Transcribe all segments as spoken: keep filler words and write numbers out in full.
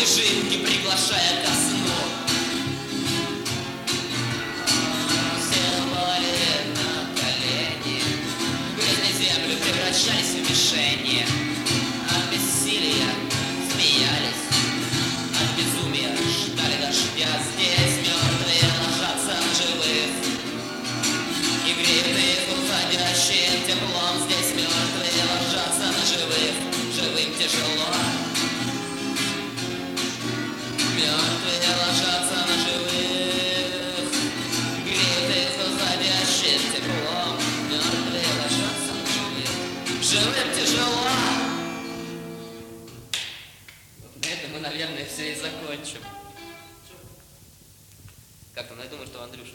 снежинки, приглашая ко сну. Все упали на колени, в грязную землю превращались в мишени. От бессилия смеялись, от безумия ждали дождя. Здесь мертвые ложатся на живых и греют их уходящим теплом. Здесь мертвые ложатся на живых, живым тяжело. Мертвые ложатся на живых, греют их уходящим теплом. Мертвые ложатся на живых, живым тяжело. На этом мы, наверное, все и закончим. Как там? Я думаю, что Андрюша.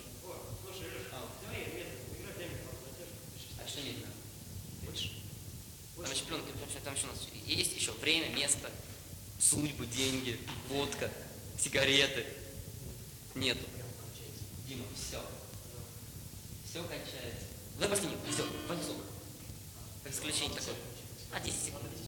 А что медленно? Больше? Там еще пленка, там еще у нас есть еще время, место, судьбы, деньги, водка, сигареты. Нету. Дима, все. Все кончается. Давай последний. Все, в концу. Исключение такое. А, десять секунд.